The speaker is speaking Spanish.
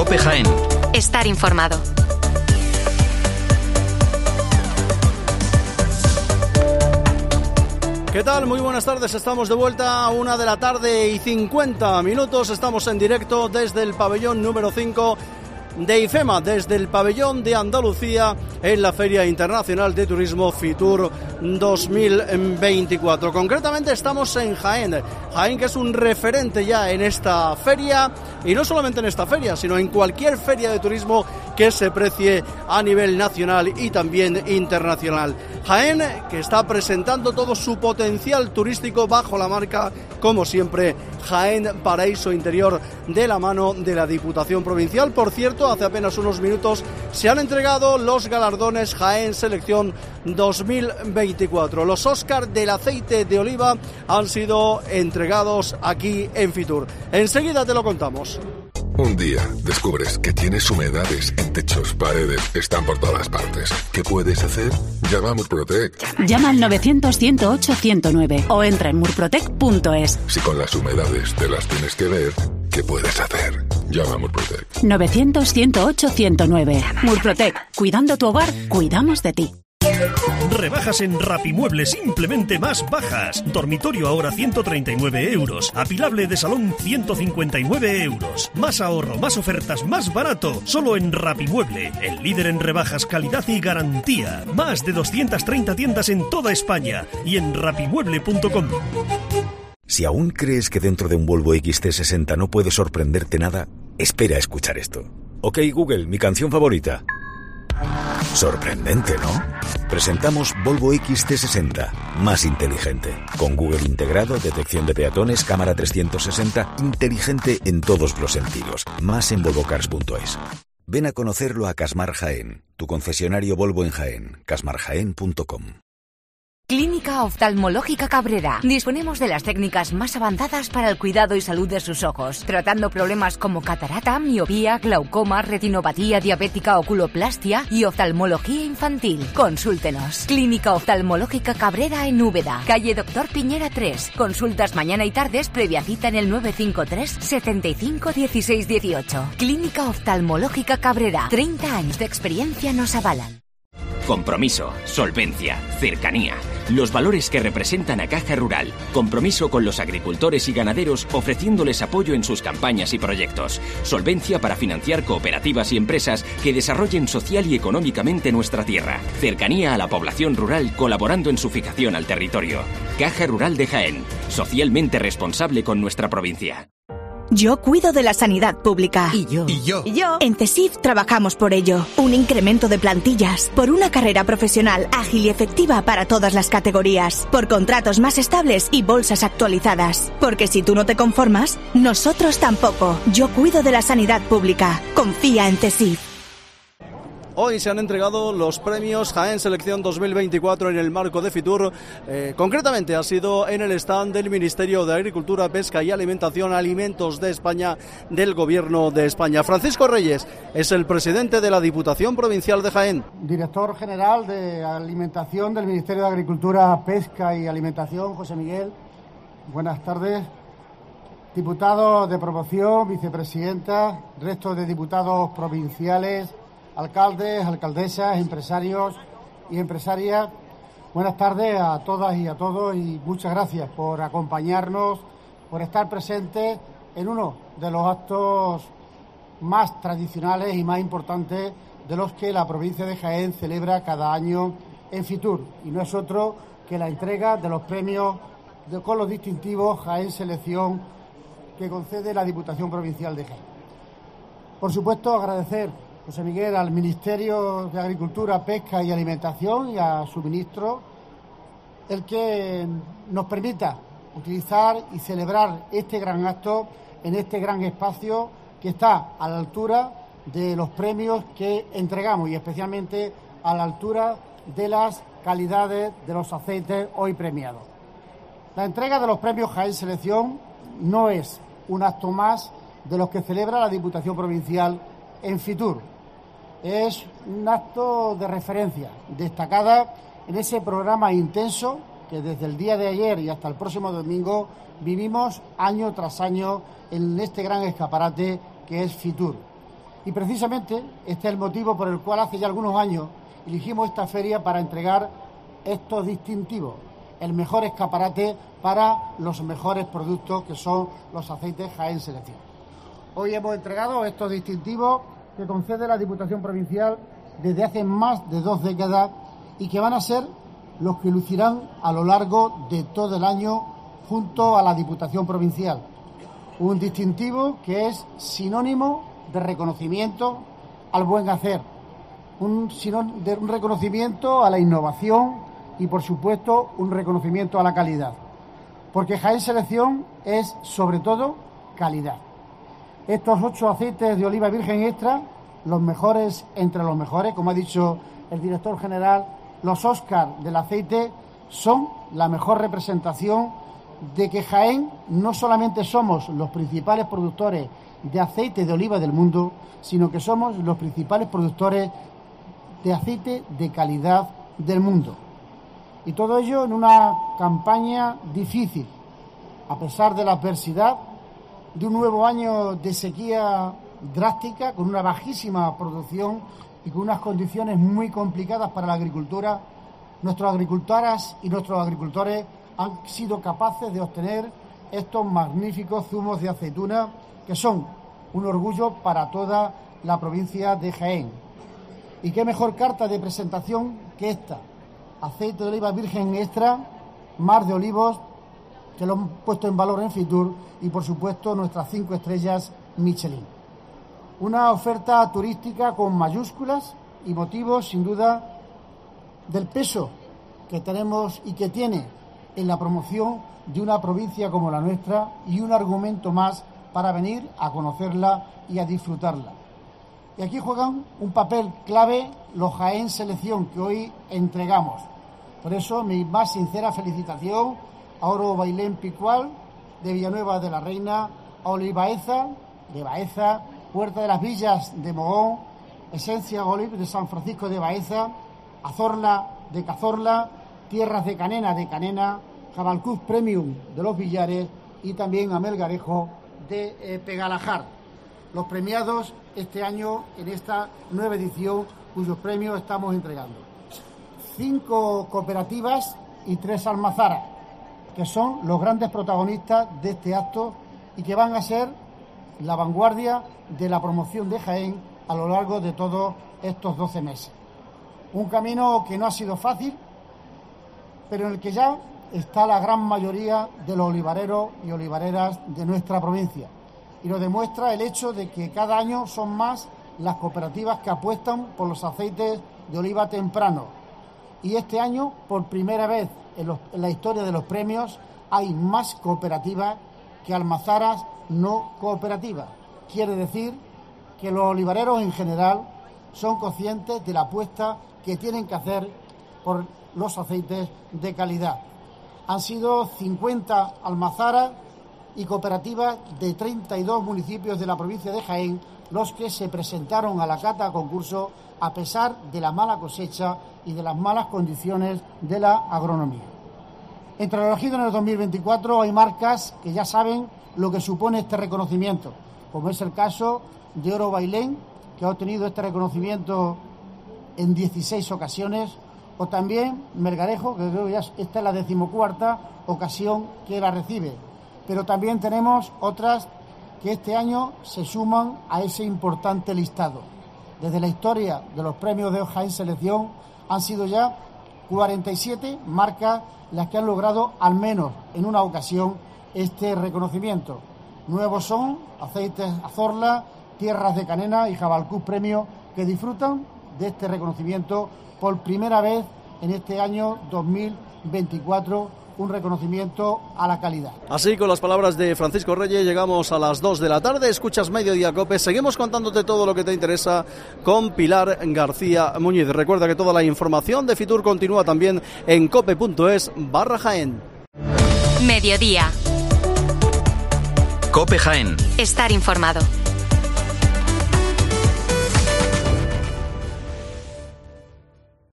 COPE Jaén. Estar informado. ¿Qué tal? Muy buenas tardes, estamos de vuelta a 1:50 p.m. Estamos en directo desde el pabellón número 5 de IFEMA, desde el pabellón de Andalucía en la Feria Internacional de Turismo Fitur 2024. Concretamente estamos en Jaén, que es un referente ya en esta feria, y no solamente en esta feria, sino en cualquier feria de turismo que se precie a nivel nacional y también internacional. Jaén, que está presentando todo su potencial turístico bajo la marca, como siempre, Jaén Paraíso Interior, de la mano de la Diputación Provincial. Por cierto, hace apenas unos minutos se han entregado los galardones Jaén Selección 2024. Los Óscar del aceite de oliva han sido entregados aquí en Fitur. Enseguida te lo contamos. Un día descubres que tienes humedades en techos, paredes, están por todas partes. ¿Qué puedes hacer? Llama a Murprotec. Llama al 900-108-109 o entra en murprotec.es. Si con las humedades te las tienes que ver, ¿qué puedes hacer? Llama a Murprotec. 900-108-109. Murprotec. Cuidando tu hogar, cuidamos de ti. Rebajas en Rapimueble, simplemente más bajas. Dormitorio ahora 139 euros. Apilable de salón 159 euros. Más ahorro, más ofertas, más barato. Solo en Rapimueble, el líder en rebajas, calidad y garantía. Más de 230 tiendas en toda España y en rapimueble.com. Si aún crees que dentro de un Volvo XC60 no puede sorprenderte nada, espera a escuchar esto. Ok, Google, mi canción favorita. Sorprendente, ¿no? Presentamos Volvo XC60, más inteligente. Con Google integrado, detección de peatones, cámara 360, inteligente en todos los sentidos. Más en volvocars.es. Ven a conocerlo a Casmar Jaén, tu concesionario Volvo en Jaén, casmarjaén.com. Clínica Oftalmológica Cabrera. Disponemos de las técnicas más avanzadas para el cuidado y salud de sus ojos, tratando problemas como catarata, miopía, glaucoma, retinopatía diabética, oculoplastia y oftalmología infantil. Consúltenos. Clínica Oftalmológica Cabrera en Úbeda, calle Doctor Piñera 3. Consultas mañana y tardes, previa cita en el 953 75 16 18. Clínica Oftalmológica Cabrera. 30 años de experiencia nos avalan. Compromiso, solvencia, cercanía. Los valores que representan a Caja Rural. Compromiso con los agricultores y ganaderos, ofreciéndoles apoyo en sus campañas y proyectos. Solvencia para financiar cooperativas y empresas que desarrollen social y económicamente nuestra tierra. Cercanía a la población rural, colaborando en su fijación al territorio. Caja Rural de Jaén. Socialmente responsable con nuestra provincia. Yo cuido de la sanidad pública. Y yo. En CESIF trabajamos por ello. Un incremento de plantillas, por una carrera profesional ágil y efectiva para todas las categorías, por contratos más estables y bolsas actualizadas. Porque si tú no te conformas, nosotros tampoco. Yo cuido de la sanidad pública. Confía en CESIF. Hoy se han entregado los premios Jaén Selección 2024 en el marco de Fitur. Concretamente ha sido en el stand del Ministerio de Agricultura, Pesca y Alimentación, Alimentos de España, del Gobierno de España. Francisco Reyes es el presidente de la Diputación Provincial de Jaén. Director General de Alimentación del Ministerio de Agricultura, Pesca y Alimentación, José Miguel. Buenas tardes. Diputados de promoción, vicepresidenta, resto de diputados provinciales, alcaldes, alcaldesas, empresarios y empresarias. Buenas tardes a todas y a todos y muchas gracias por acompañarnos, por estar presentes en uno de los actos más tradicionales y más importantes de los que la provincia de Jaén celebra cada año en Fitur. Y no es otro que la entrega de los premios con los distintivos Jaén Selección que concede la Diputación Provincial de Jaén. Por supuesto, agradecer, José Miguel, al Ministerio de Agricultura, Pesca y Alimentación y a su ministro el que nos permita utilizar y celebrar este gran acto en este gran espacio que está a la altura de los premios que entregamos y especialmente a la altura de las calidades de los aceites hoy premiados. La entrega de los premios Jaén Selección no es un acto más de los que celebra la Diputación Provincial en Fitur. Es un acto de referencia destacada en ese programa intenso que desde el día de ayer y hasta el próximo domingo vivimos año tras año en este gran escaparate que es Fitur. Y precisamente este es el motivo por el cual hace ya algunos años elegimos esta feria para entregar estos distintivos, el mejor escaparate para los mejores productos que son los aceites Jaén Selección. Hoy hemos entregado estos distintivos que concede la Diputación Provincial desde hace más de 2 décadas y que van a ser los que lucirán a lo largo de todo el año junto a la Diputación Provincial. Un distintivo que es sinónimo de reconocimiento al buen hacer, un reconocimiento a la innovación y, por supuesto, un reconocimiento a la calidad. Porque Jaén Selección es, sobre todo, calidad. Estos 8 aceites de oliva virgen extra, los mejores entre los mejores, como ha dicho el director general, los Óscar del aceite, son la mejor representación de que Jaén no solamente somos los principales productores de aceite de oliva del mundo, sino que somos los principales productores de aceite de calidad del mundo. Y todo ello en una campaña difícil, a pesar de la adversidad, de un nuevo año de sequía drástica, con una bajísima producción y con unas condiciones muy complicadas para la agricultura. Nuestras agricultoras y nuestros agricultores han sido capaces de obtener estos magníficos zumos de aceituna que son un orgullo para toda la provincia de Jaén. Y qué mejor carta de presentación que esta: aceite de oliva virgen extra, Mar de Olivos, que lo han puesto en valor en Fitur, y por supuesto nuestras 5 estrellas Michelin. Una oferta turística con mayúsculas y motivos sin duda del peso que tenemos y que tiene en la promoción de una provincia como la nuestra, y un argumento más para venir a conocerla y a disfrutarla. Y aquí juegan un papel clave los Jaén Selección que hoy entregamos. Por eso mi más sincera felicitación a Oro Bailén Picual de Villanueva de la Reina, a Olivaeza de Baeza, Puerta de las Villas de Mogón, Esencia Olive de San Francisco de Baeza, Azorla de Cazorla, Tierras de Canena, Jabalcuz Premium de Los Villares y también a Melgarejo de Pegalajar. Los premiados este año en esta nueva edición, cuyos premios estamos entregando: 5 cooperativas y 3 almazaras, que son los grandes protagonistas de este acto y que van a ser la vanguardia de la promoción de Jaén a lo largo de todos estos 12 meses. Un camino que no ha sido fácil, pero en el que ya está la gran mayoría de los olivareros y olivareras de nuestra provincia. Y lo demuestra el hecho de que cada año son más las cooperativas que apuestan por los aceites de oliva temprano. Y este año, por primera vez en la historia de los premios, hay más cooperativas que almazaras no cooperativas. Quiere decir que los olivareros en general son conscientes de la apuesta que tienen que hacer por los aceites de calidad. Han sido 50 almazaras y cooperativas de 32 municipios de la provincia de Jaén los que se presentaron a la cata a concurso a pesar de la mala cosecha y de las malas condiciones de la agronomía. Entre los elegidos en el 2024 hay marcas que ya saben lo que supone este reconocimiento, como es el caso de Oro Bailén, que ha obtenido este reconocimiento en 16 ocasiones, o también Melgarejo, que creo que ya esta es la 14ª ocasión que la recibe. Pero también tenemos otras que este año se suman a ese importante listado. Desde la historia de los premios de Jaén Selección han sido ya 47 marcas las que han logrado al menos en una ocasión este reconocimiento. Nuevos son Aceites Azorla, Tierras de Canena y Jabalcuz Premio, que disfrutan de este reconocimiento por primera vez en este año 2024, un reconocimiento a la calidad. Así, con las palabras de Francisco Reyes, llegamos a las 2 de la tarde. Escuchas Mediodía Cope. Seguimos contándote todo lo que te interesa con Pilar García Muñiz. Recuerda que toda la información de Fitur continúa también en cope.es/Jaén. Mediodía. Cope Jaén. Estar informado.